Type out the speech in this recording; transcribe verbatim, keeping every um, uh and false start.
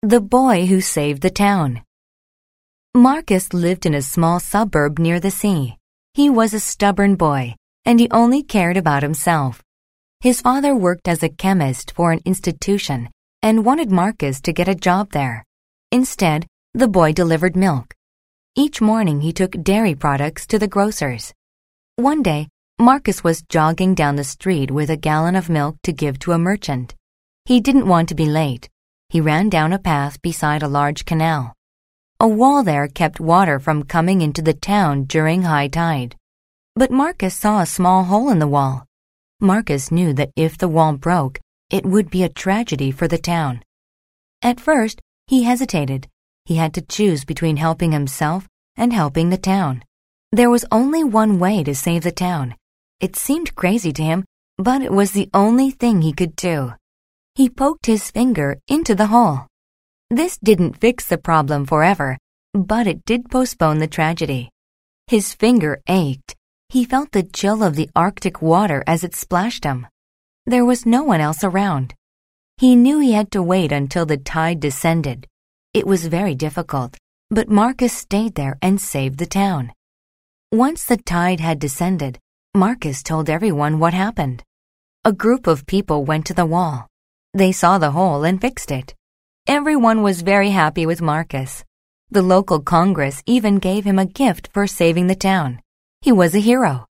The Boy Who Saved the Town. Marcus lived in a small suburb near the sea. He was a stubborn boy, and he only cared about himself. His father worked as a chemist for an institution and wanted Marcus to get a job there. Instead, the boy delivered milk. Each morning he took dairy products to the grocer's. One day, Marcus was jogging down the street with a gallon of milk to give to a merchant. He didn't want to be late. He ran down a path beside a large canal. A wall there kept water from coming into the town during high tide. But Marcus saw a small hole in the wall. Marcus knew that if the wall broke, it would be a tragedy for the town. At first, he hesitated. He had to choose between helping himself and helping the town. There was only one way to save the town. It seemed crazy to him, but it was the only thing he could do. He poked his finger into the hole. This didn't fix the problem forever, but it did postpone the tragedy. His finger ached. He felt the chill of the Arctic water as it splashed him. There was no one else around. He knew he had to wait until the tide descended. It was very difficult, but Marcus stayed there and saved the town. Once the tide had descended, Marcus told everyone what happened. A group of people went to the wall. They saw the hole and fixed it. Everyone was very happy with Marcus. The local Congress even gave him a gift for saving the town. He was a hero.